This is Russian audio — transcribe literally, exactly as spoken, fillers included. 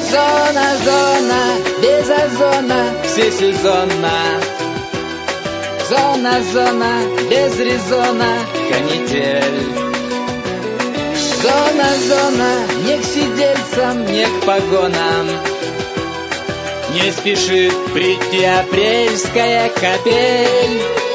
Зона, зона, без озона, всесезонно. Зона, зона, без резона, канитель. Зона, зона, не к сидельцам, не к погонам. Не спешит прийти апрельская капель.